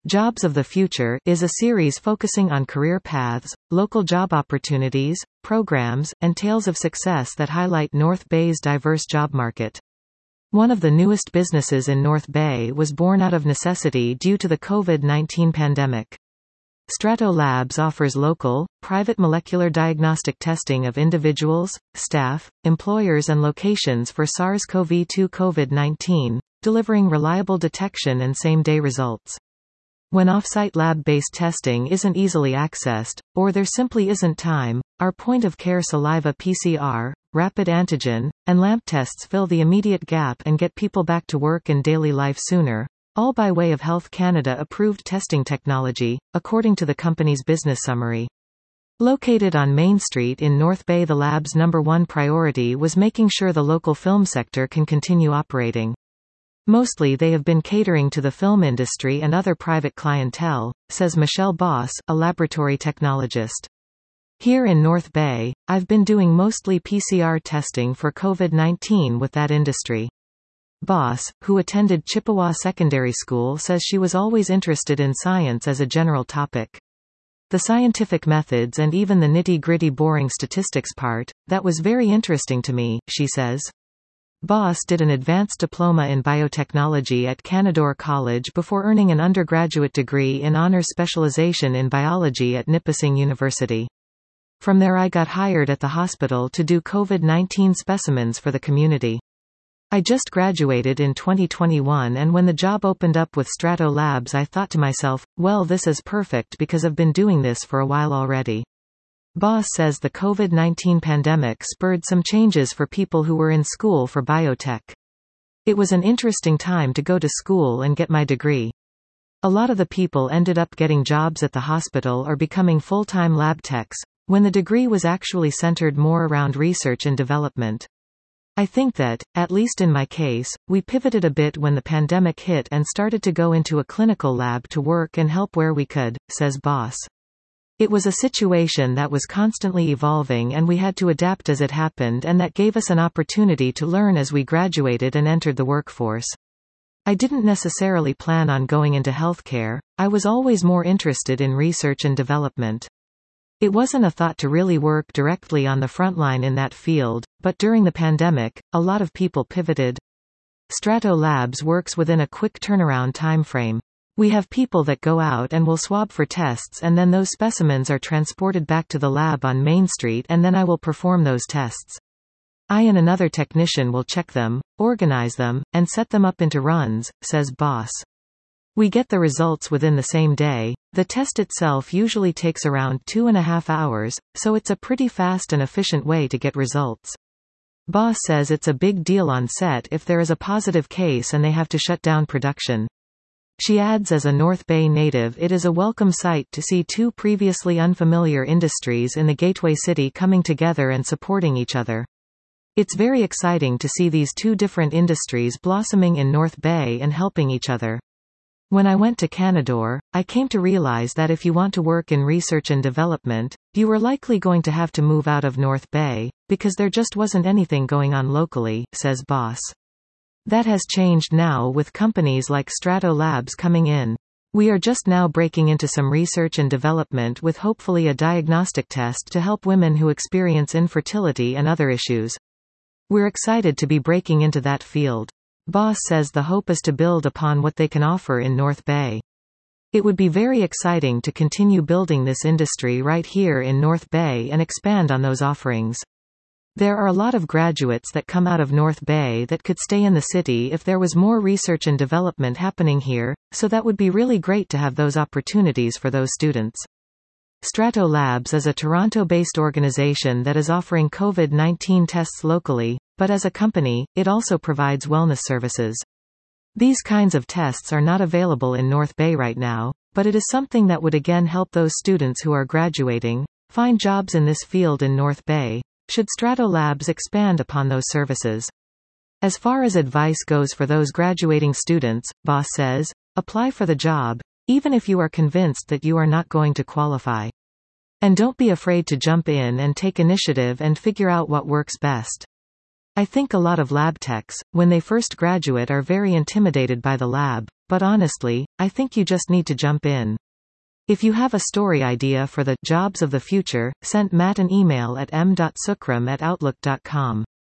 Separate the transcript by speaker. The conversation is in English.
Speaker 1: Jobs of the Future is a series focusing on career paths, local job opportunities, programs, and tales of success that highlight North Bay's diverse job market. One of the newest businesses in North Bay was born out of necessity due to the COVID-19 pandemic. Strato Labs offers local, private molecular diagnostic testing of individuals, staff, employers and locations for SARS-CoV-2 COVID-19, delivering reliable detection and same-day results. When off-site lab-based testing isn't easily accessed, or there simply isn't time, our point-of-care saliva PCR, rapid antigen, and LAMP tests fill the immediate gap and get people back to work and daily life sooner, all by way of Health Canada-approved testing technology, according to the company's business summary. Located on Main Street in North Bay, the lab's #1 priority was making sure the local film sector can continue operating. Mostly they have been catering to the film industry and other private clientele, says Michelle Boss, a laboratory technologist. Here in North Bay, I've been doing mostly PCR testing for COVID-19 with that industry. Boss, who attended Chippewa Secondary School, says she was always interested in science as a general topic. The scientific methods and even the nitty-gritty boring statistics part, that was very interesting to me, she says. Boss did an advanced diploma in biotechnology at Canadore College before earning an undergraduate degree in honors specialization in biology at Nipissing University. From there I got hired at the hospital to do COVID-19 specimens for the community. I just graduated in 2021 and when the job opened up with Strato Labs I thought to myself, well, this is perfect because I've been doing this for a while already. Boss says the COVID-19 pandemic spurred some changes for people who were in school for biotech. It was an interesting time to go to school and get my degree. A lot of the people ended up getting jobs at the hospital or becoming full-time lab techs, when the degree was actually centered more around research and development. I think that, at least in my case, we pivoted a bit when the pandemic hit and started to go into a clinical lab to work and help where we could, says Boss. It was a situation that was constantly evolving and we had to adapt as it happened, and that gave us an opportunity to learn as we graduated and entered the workforce. I didn't necessarily plan on going into healthcare, I was always more interested in research and development. It wasn't a thought to really work directly on the front line in that field, but during the pandemic, a lot of people pivoted. Strato Labs works within a quick turnaround time frame. We have people that go out and will swab for tests and then those specimens are transported back to the lab on Main Street and then I will perform those tests. I and another technician will check them, organize them, and set them up into runs, says Boss. We get the results within the same day. The test itself usually takes around 2.5 hours, so it's a pretty fast and efficient way to get results. Boss says it's a big deal on set if there is a positive case and they have to shut down production. She adds, as a North Bay native, it is a welcome sight to see two previously unfamiliar industries in the Gateway City coming together and supporting each other. It's very exciting to see these two different industries blossoming in North Bay and helping each other. When I went to Canadore, I came to realize that if you want to work in research and development, you were likely going to have to move out of North Bay, because there just wasn't anything going on locally, says Boss. That has changed now with companies like Strato Labs coming in. We are just now breaking into some research and development with hopefully a diagnostic test to help women who experience infertility and other issues. We're excited to be breaking into that field. Boss says the hope is to build upon what they can offer in North Bay. It would be very exciting to continue building this industry right here in North Bay and expand on those offerings. There are a lot of graduates that come out of North Bay that could stay in the city if there was more research and development happening here, so that would be really great to have those opportunities for those students. Strato Labs is a Toronto-based organization that is offering COVID-19 tests locally, but as a company, it also provides wellness services. These kinds of tests are not available in North Bay right now, but it is something that would again help those students who are graduating find jobs in this field in North Bay, should Strato Labs expand upon those services. As far as advice goes for those graduating students, Boss says, apply for the job, even if you are convinced that you are not going to qualify. And don't be afraid to jump in and take initiative and figure out what works best. I think a lot of lab techs, when they first graduate, are very intimidated by the lab, but honestly, I think you just need to jump in. If you have a story idea for the jobs of the future, send Matt an email at m.sukram@outlook.com.